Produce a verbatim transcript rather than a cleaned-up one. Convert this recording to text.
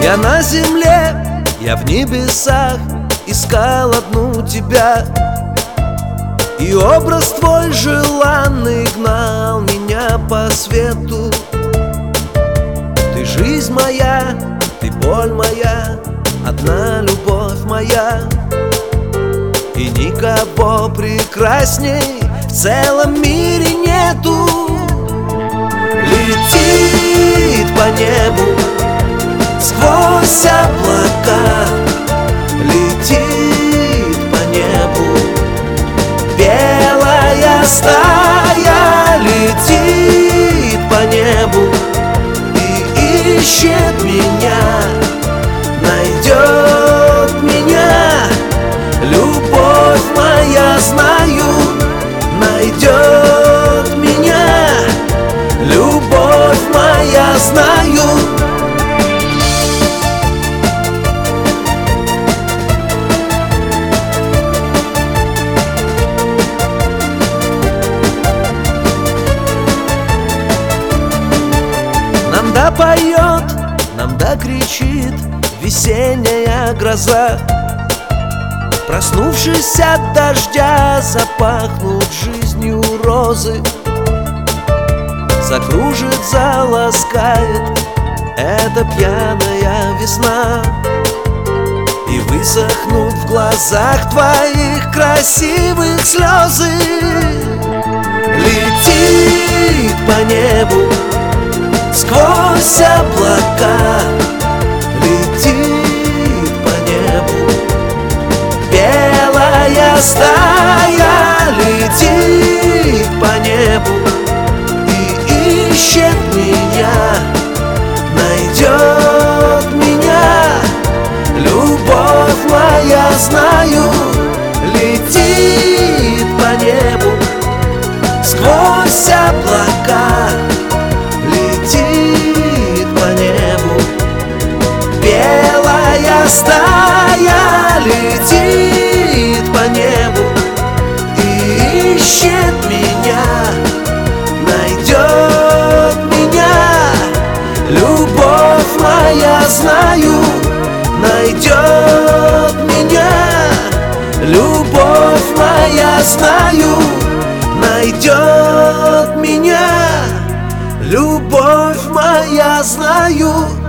Я на земле, я в небесах искал одну тебя, и образ твой желанный гнал меня по свету. Ты жизнь моя, ты боль моя, одна любовь моя, и никого прекрасней в целом мире нету. Летит по небу сквозь облака, летит по небу белая стая, летит по небу и ищет меня, найдет меня. Любовь моя, знаю, найдет меня. Любовь моя, знаю. Нам да поет, нам да кричит весенняя гроза. Проснувшись от дождя, запахнут жизнью розы. Закружит, заласкает эта пьяная весна, и высохнут в глазах твоих красивых слезы. Летит по небу сквозь облака, летит по небу белая стая, летит по небу и ищет меня, найдет меня. Любовь моя, знаю, летит по небу сквозь облака, летит по небу белая стая, летит по небу и ищет меня, найдет меня. Любовь моя, знаю, найдет меня. Любовь моя, знаю, найдет меня. Любовь моя, знаю,